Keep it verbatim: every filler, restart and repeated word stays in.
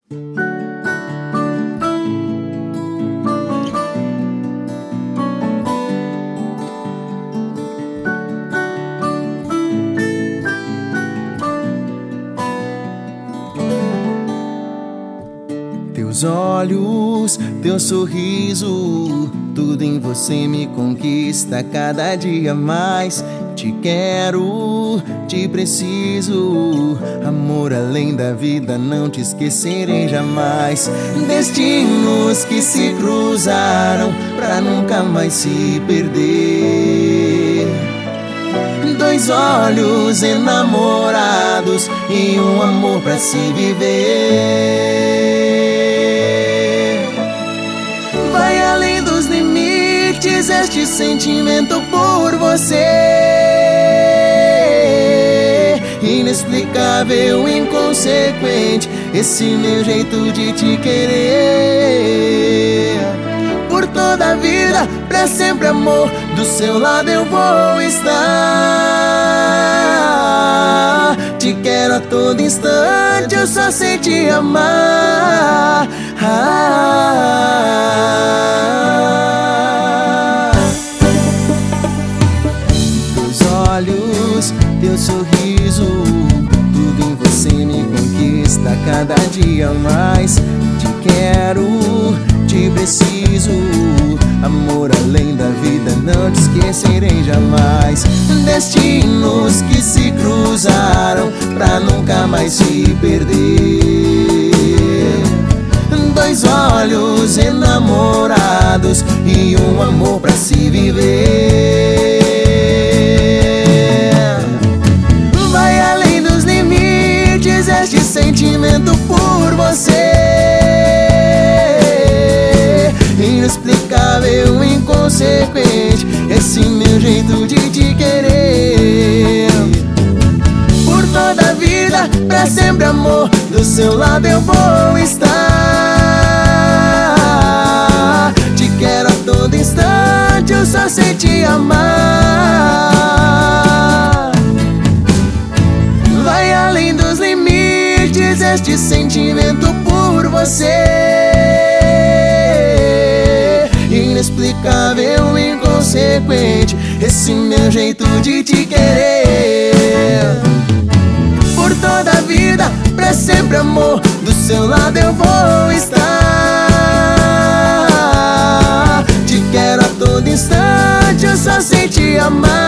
Teus olhos, teu sorriso, tudo em você me conquista cada dia mais. Te quero, te preciso, amor além da vida, não te esquecerei jamais. Destinos que se cruzaram pra nunca mais se perder. Dois olhos enamorados e um amor pra se viver. Vai além dos limites este sentimento por você. Inexplicável, inconsequente, esse meu jeito de te querer. Por toda a vida, pra sempre amor, do seu lado eu vou estar. Te quero a todo instante, eu só sei te amar. Ah. Teus olhos, teu sorriso, tudo em você me conquista cada dia mais. Te quero, te preciso, amor além da vida, não te esquecerei jamais. Destinos que se cruzaram pra nunca mais se perder. Dois olhos enamorados e um amor pra se viver. Vai além dos limites este sentimento por você. Inexplicável, inconsequente, esse meu jeito de te querer. Por toda a vida, pra sempre amor, do seu lado eu vou estar. Te quero a todo instante, eu só sei te amar. Vai além dos limites este sentimento por você. Inexplicável, inconsequente, esse meu jeito de te querer. Por toda a vida, pra sempre amor, do seu lado eu vou estar. Te quero a todo instante, eu só sei te amar.